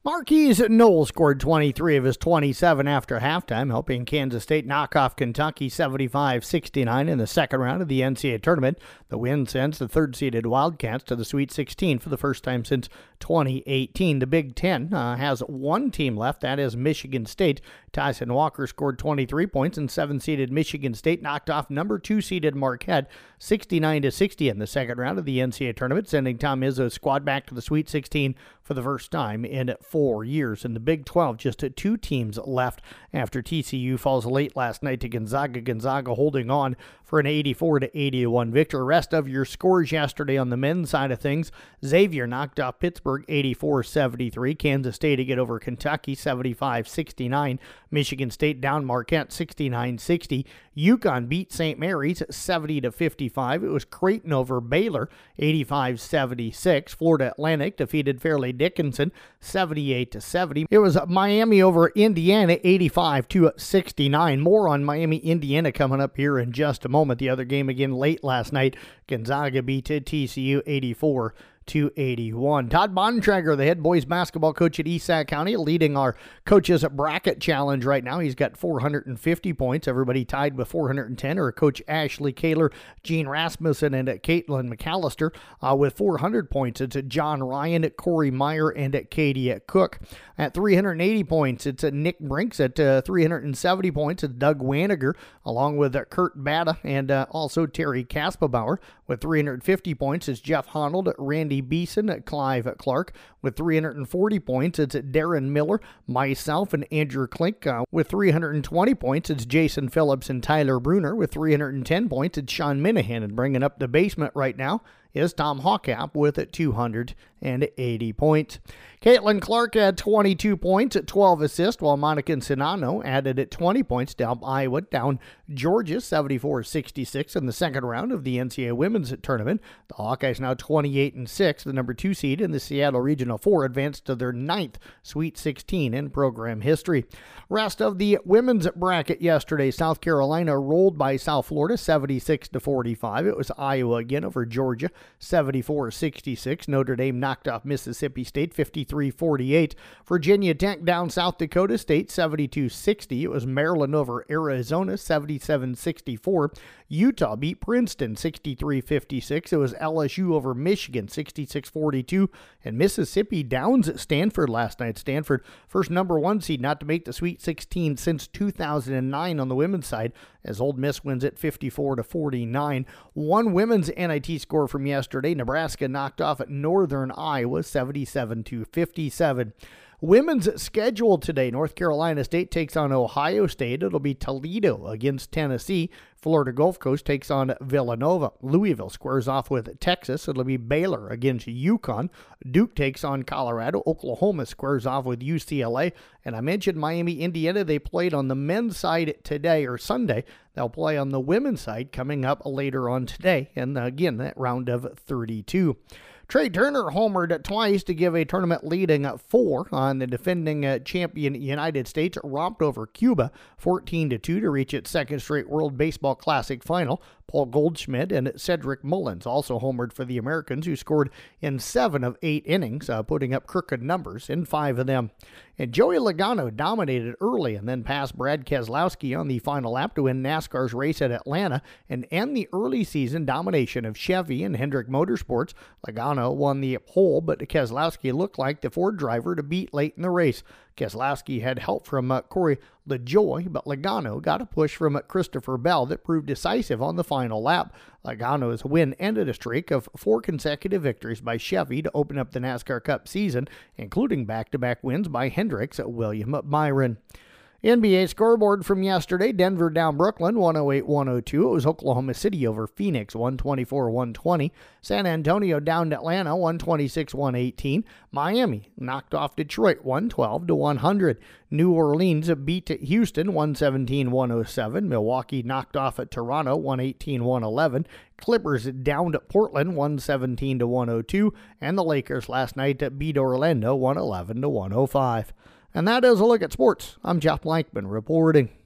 Marquise Knoll scored 23 of his 27 after halftime, helping Kansas State knock off Kentucky 75-69 in the second round of the NCAA tournament. The win sends the third-seeded Wildcats to the Sweet 16 for the first time since 2018. The Big Ten has one team left, that is Michigan State. Tyson Walker scored 23 points, and 7-seeded Michigan State knocked off number 2-seeded Marquette 69-60 in the second round of the NCAA tournament, sending Tom Izzo's squad back to the Sweet 16 for the first time in 4 years. In the Big 12, just two teams left after TCU falls late last night to Gonzaga. Gonzaga holding on for an 84-81 victory. Rest of your scores yesterday on the men's side of things: Xavier knocked off Pittsburgh 84-73. Kansas State to get over Kentucky 75-69. Michigan State down Marquette 69-60. UConn beat St. Mary's 70-55. It was Creighton over Baylor 85-76. Florida Atlantic defeated Fairleigh Dickinson 78-70. It was Miami over Indiana 85-69. More on Miami, Indiana coming up here in just a moment. The other game again late last night, Gonzaga beat TCU 84-81. Todd Bontrager, the head boys basketball coach at East Sac County, leading our coaches bracket challenge right now. He's got 450 points. Everybody tied with 410 are Coach Ashley Kaler, Gene Rasmussen, and Caitlin McAllister with 400 points. It's John Ryan, Corey Meyer, and Katie Cook. At 380 points, it's Nick Brinks. At 370 points, it's Doug Waniger, along with Kurt Batta and also Terry Kaspabauer. With 350 points, it's Jeff Honnold, Randy Beeson, Clive Clark. With 340 points, it's Darren Miller, myself, and Andrew Klink. With 320 points, it's Jason Phillips and Tyler Bruner. With 310 points, it's Sean Minahan. And bringing up the basement right now is Tom Hawkap with 280 points. Caitlin Clark had 22 points at 12 assists, while Monica Sinano added at 20 points to help Iowa down Georgia 74-66 in the second round of the NCAA women's tournament. The Hawkeyes now 28-6. The number 2 seed in the Seattle Regional 4 advanced to their 9th Sweet 16 in program history. Rest of the women's bracket yesterday: South Carolina rolled by South Florida 76-45. It was Iowa again over Georgia 74-66. Notre Dame knocked off Mississippi State 53-48. Virginia Tech down South Dakota State 72-60. It was Maryland over Arizona 77-64. Utah beat Princeton 63-56. It was LSU over Michigan 66-42. And Mississippi downs at Stanford last night. Stanford, first number 1 seed not to make the Sweet 16 since 2009 on the women's side, as Ole Miss wins at 54-49. One women's NIT score from yesterday: Nebraska knocked off at Northern Iowa 77-57. Women's schedule today: North Carolina State takes on Ohio State. It'll be Toledo against Tennessee. Florida Gulf Coast takes on Villanova. Louisville squares off with Texas. It'll be Baylor against UConn. Duke takes on Colorado. Oklahoma squares off with UCLA. And I mentioned Miami, Indiana. They played on the men's side today, or Sunday. They'll play on the women's side coming up later on today. And again, that round of 32. Trey Turner homered twice to give a tournament-leading 4 on the defending champion United States. Romped over Cuba 14-2 to reach its second straight World Baseball Classic final. Paul Goldschmidt and Cedric Mullins also homered for the Americans, who scored in 7 of 8 innings, putting up crooked numbers in 5 of them. And Joey Logano dominated early and then passed Brad Keselowski on the final lap to win NASCAR's race at Atlanta and end the early season domination of Chevy and Hendrick Motorsports. Logano won the pole, but Keselowski looked like the Ford driver to beat late in the race. Keselowski had help from Corey LaJoie, but Logano got a push from Christopher Bell that proved decisive on the final lap. Logano's win ended a streak of 4 consecutive victories by Chevy to open up the NASCAR Cup season, including back-to-back wins by Hendrick's William Byron. NBA scoreboard from yesterday: Denver down Brooklyn 108-102. It was Oklahoma City over Phoenix 124-120. San Antonio down Atlanta 126-118. Miami knocked off Detroit 112-100. New Orleans beat Houston 117-107. Milwaukee knocked off at Toronto 118-111. Clippers downed Portland 117-102. And the Lakers last night beat Orlando 111-105. And that is a look at sports. I'm Jeff Blankman reporting.